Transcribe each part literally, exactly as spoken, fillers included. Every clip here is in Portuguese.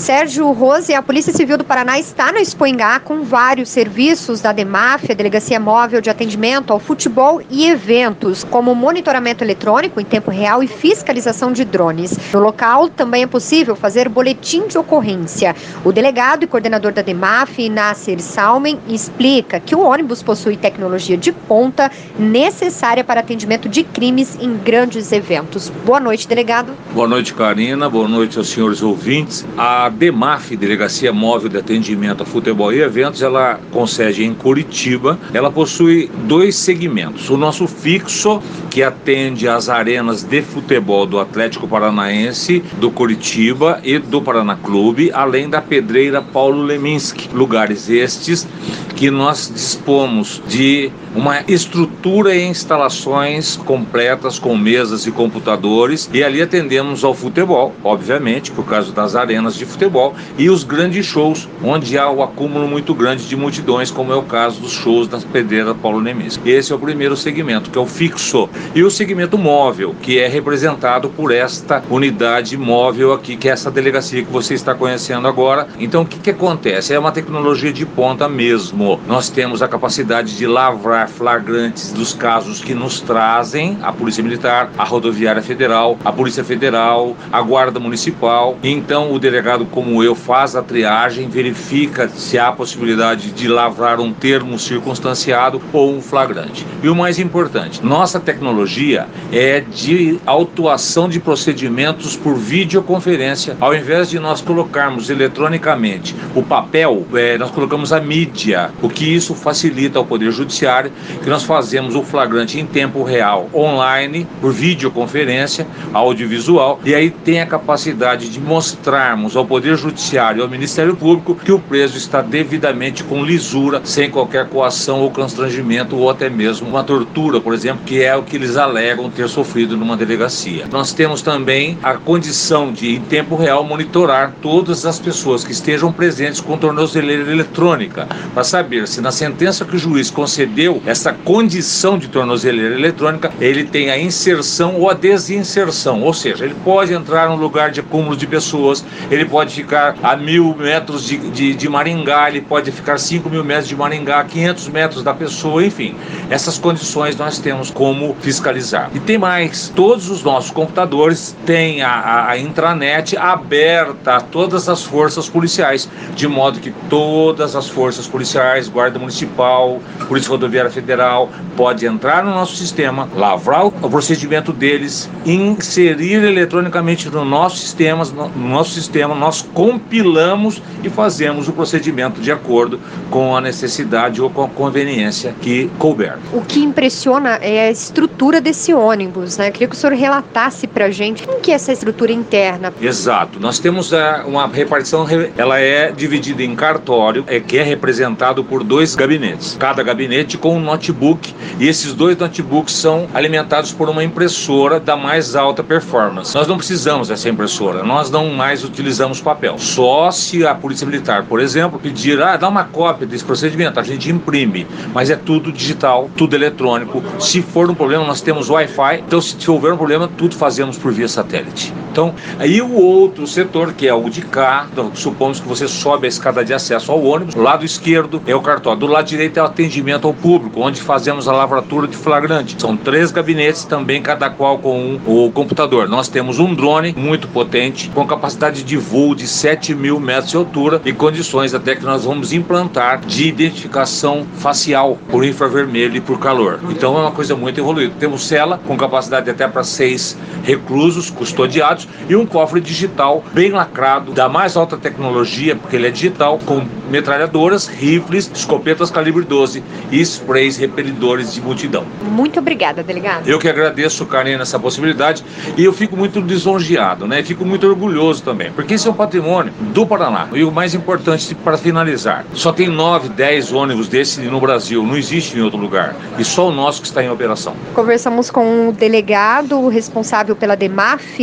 Sérgio Rose, a Polícia Civil do Paraná está no Expoingá com vários serviços da DEMAF, a Delegacia Móvel de Atendimento ao Futebol e Eventos, como monitoramento eletrônico em tempo real e fiscalização de drones. No local também é possível fazer boletim de ocorrência. O delegado e coordenador da DEMAF, Inácio Salmen, explica que o ônibus possui tecnologia de ponta necessária para atendimento de crimes em grandes eventos. Boa noite, delegado. Boa noite, Karina. Boa noite aos senhores ouvintes. A DEMAF, Delegacia Móvel de Atendimento a Futebol e Eventos, ela com sede em Curitiba. Ela possui dois segmentos. O nosso fixo, que atende às arenas de futebol do Atlético Paranaense, do Curitiba e do Paraná Clube, além da Pedreira Paulo Leminski. Lugares estes que nós dispomos de uma estrutura e instalações completas com mesas e computadores, e ali atendemos ao futebol, obviamente, por causa das arenas de futebol, e os grandes shows, onde há o acúmulo muito grande de multidões, como é o caso dos shows da Pedreira Paulo Leminski. Esse é o primeiro segmento, que é o fixo. E o segmento móvel, que é representado por esta unidade móvel aqui, que é essa delegacia que você está conhecendo agora. Então, o que, que acontece? É uma tecnologia de ponta mesmo. Nós temos a capacidade de lavrar flagrantes dos casos que nos trazem a Polícia Militar, a Rodoviária Federal, a Polícia Federal, a Guarda Municipal. Então, o delegado, como eu, faz a triagem, verifica se há possibilidade de lavrar um termo circunstanciado ou um flagrante. E o mais importante, nossa tecnologia é de autuação de procedimentos por videoconferência. Ao invés de nós colocarmos eletronicamente o papel, é, nós colocamos a mídia, o que isso facilita ao Poder Judiciário, que nós fazemos o flagrante em tempo real, online, por videoconferência, audiovisual, e aí tem a capacidade de mostrarmos ao Poder Judiciário e ao Ministério Público que o preso está devidamente com lisura, sem qualquer coação ou constrangimento, ou até mesmo uma tortura, por exemplo, que é o que eles alegam ter sofrido numa delegacia. Nós temos também a condição de, em tempo real, monitorar todas as pessoas que estejam presentes com tornozeleira eletrônica, para saber se na sentença que o juiz concedeu essa condição de tornozeleira eletrônica, ele tem a inserção ou a desinserção, ou seja, ele pode entrar num lugar de acúmulo de pessoas, ele pode ficar a mil metros de, de, de Maringá, ele pode ficar cinco mil metros de Maringá, quinhentos metros da pessoa, enfim, essas condições nós temos como fiscalizar. E tem mais, todos os nossos computadores têm a, a, a intranet aberta a todas as forças policiais, de modo que todas as forças policiais, Guarda Municipal, Polícia Rodoviária Federal, pode entrar no nosso sistema, lavrar o procedimento deles, inserir eletronicamente no nosso sistema, no nosso sistema, nós compilamos e fazemos o procedimento de acordo com a necessidade ou com a conveniência que couber. O que impressiona é a estrutura desse ônibus, né? Eu queria que o senhor relatasse pra gente como que é essa estrutura interna. Exato. Nós temos uh, uma repartição, ela é dividida em cartório, é, que é representado por dois gabinetes. Cada gabinete com um notebook, e esses dois notebooks são alimentados por uma impressora da mais alta performance. Nós não precisamos dessa impressora, nós não mais utilizamos papel. Só se a Polícia Militar, por exemplo, pedir, ah, dá uma cópia desse procedimento, a gente imprime, mas é tudo digital, tudo eletrônico. Se for um problema, nós temos Wi-Fi, então se houver um problema, tudo fazemos por via satélite. Então, aí o outro setor, que é o de cá, então, supomos que você sobe a escada de acesso ao ônibus, do lado esquerdo é o cartório, do lado direito é o atendimento ao público, onde fazemos a lavratura de flagrante. São três gabinetes, também cada qual com um, o computador. Nós temos um drone muito potente, com capacidade de voo de sete mil metros de altura e condições até que nós vamos implantar de identificação facial por infravermelho e por calor. Então é uma coisa muito evoluída. Temos cela com capacidade até para seis reclusos custodiados e um cofre digital bem lacrado, da mais alta tecnologia, porque ele é digital, com metralhadoras, rifles, escopetas calibre doze e sprays repelidores de multidão. Muito obrigada, delegado. Eu que agradeço, Karina, essa possibilidade, e eu fico muito lisonjeado, né? Fico muito orgulhoso também, porque esse é um patrimônio do Paraná. E o mais importante, para finalizar, só tem nove, dez ônibus desse no Brasil, não existe em outro lugar, e só o nosso que está em operação. Conversamos com o delegado responsável pela DEMAF, a Delegacia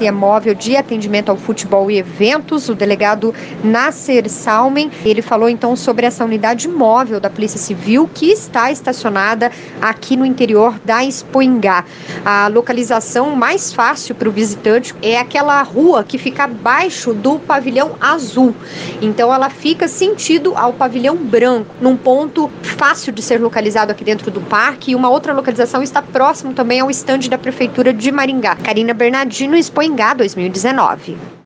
Delegacia Móvel de Atendimento ao Futebol e Eventos, o delegado Nasser Salmen. Ele falou então sobre essa unidade móvel da Polícia Civil que está estacionada aqui no interior da Expoingá. A localização mais fácil para o visitante é aquela rua que fica abaixo do pavilhão azul. Então ela fica sentido ao pavilhão branco, num ponto fácil de ser localizado aqui dentro do parque, e uma outra localização está próximo também ao estande da Prefeitura de Maringá. Karina Bernardino, Expoingá dois mil e dezenove.